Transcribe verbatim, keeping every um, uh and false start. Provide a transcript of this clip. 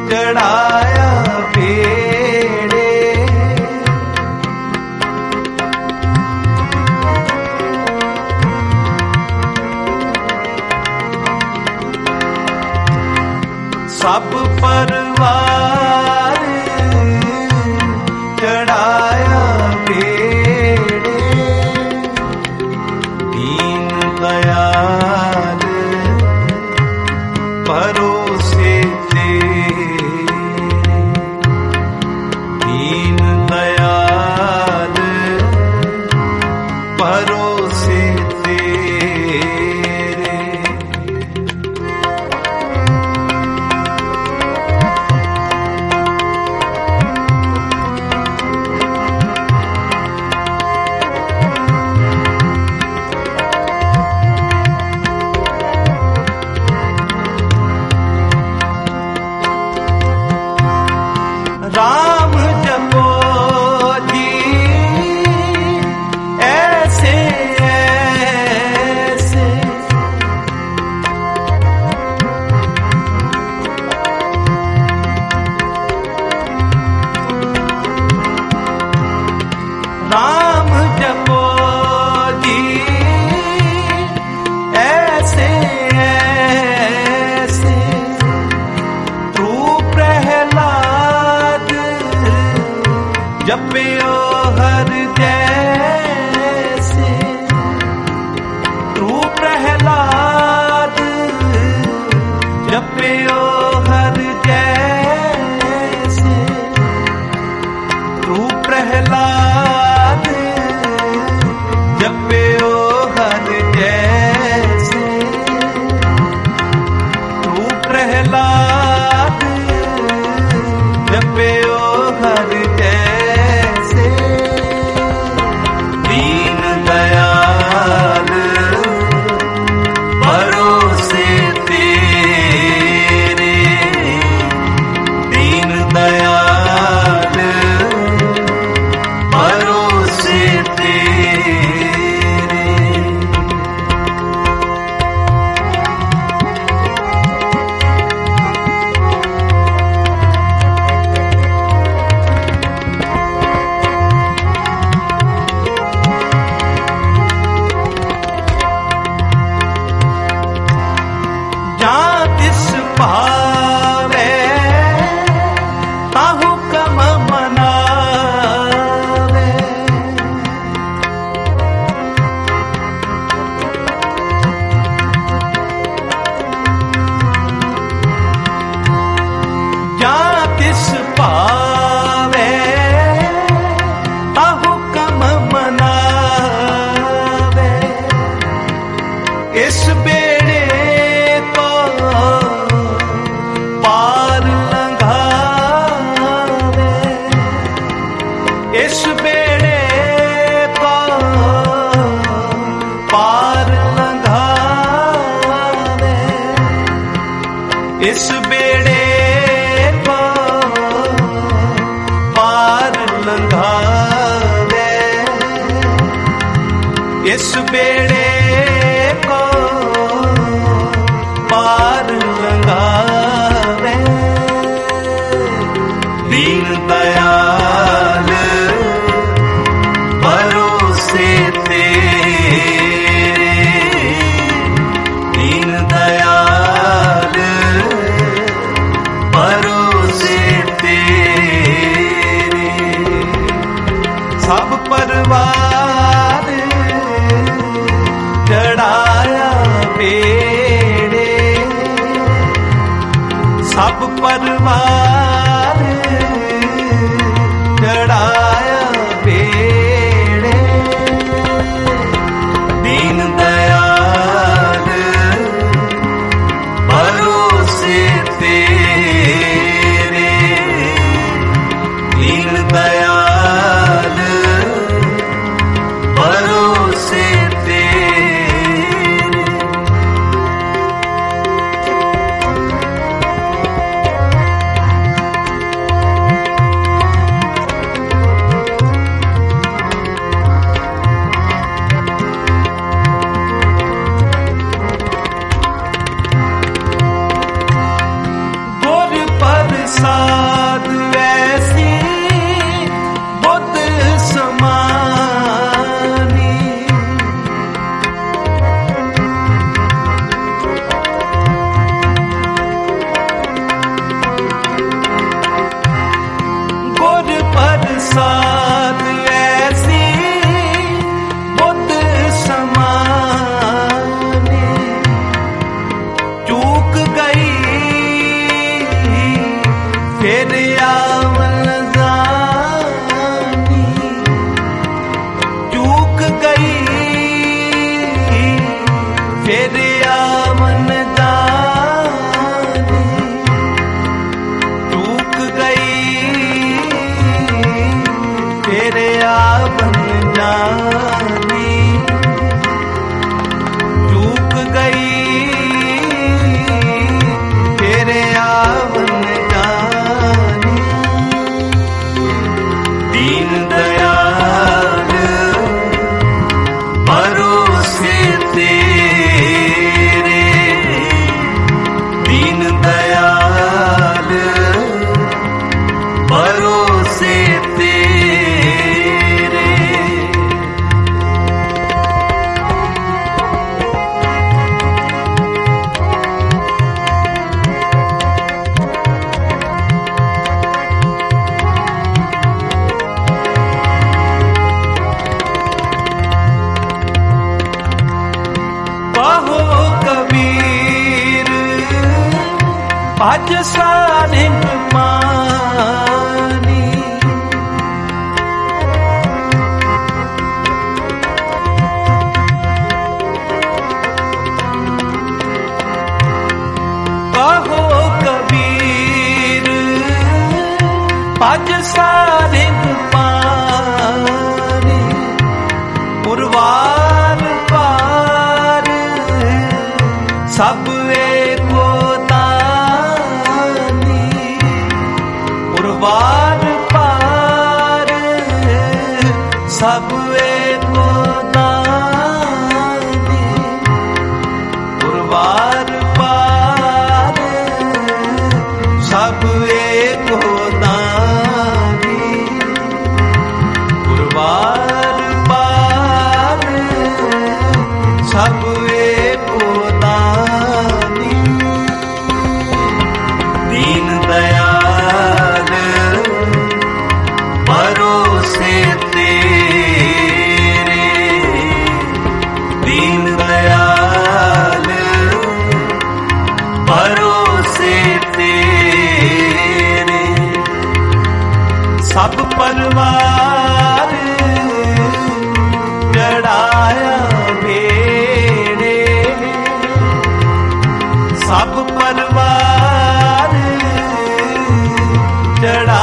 चढ़ाया पेड़े। सब परवार चढ़ाया पेड़े। दीन दयाल भरोसे तेरे। दीन दयाल भरोसे तेरे। राम जपो जी ऐसे ऐसे। राम जपो जी ऐसे ऐसे। तू प्रहलाद जपियो हर जैसे। तू प्रहलाद जपियो हर जैसे। तू प्रहलाद जपियो हर जैसे। तू प्रहलाद जपियो हर जैसे। दीन दयाल भरोसे तेरे। दीन दयाल भरोसे तेरे। जहाँ तिस भावे ताहु कम मनावे। जहाँ तिस भावे ताहु कम मनावे। इस बेड़े को पार लंघावे। इस बेड़े को पार लंघावे। इस बेड़े को पार लंघावे। इस बेड़े को पार लंघावे। दीन दयाल भरोसे तेरे। दीन दयाल भरोसे तेरे। सब परवार चढ़ाया पेड़े। सब परवार चढ़ाया पेड़े। दीन दयाल भरोसे तेरे। दीन दयाल भरोसे तेरे। प्रसाद ऐसी बुद्ध समानी। गुर प्रसाद ऐसी बुद्ध समानी। चूक गई फिर आवन जानी। चूक गई फिर आवन जानी। चूक गई फिर आवन जानी। चूक गई फिर आवन जानी। दीन दयाल भरोसे तेरे। दीन दयाल भरोसे तेरे। कहो कबीर भज साधिन मानी। कहो कबीर भज साधिन मानी। पुरवार पार सब एको दानी। पुरवार पार सब एको दानी। पुरवार पार सब एको दानी। पुरवार पार सब एको दानी। दीन दयाल भरोसे तेरे। दीन दयाल भरोसे तेरे। सब परिवार चढ़ाया बेड़े। सब परिवार चढ़ा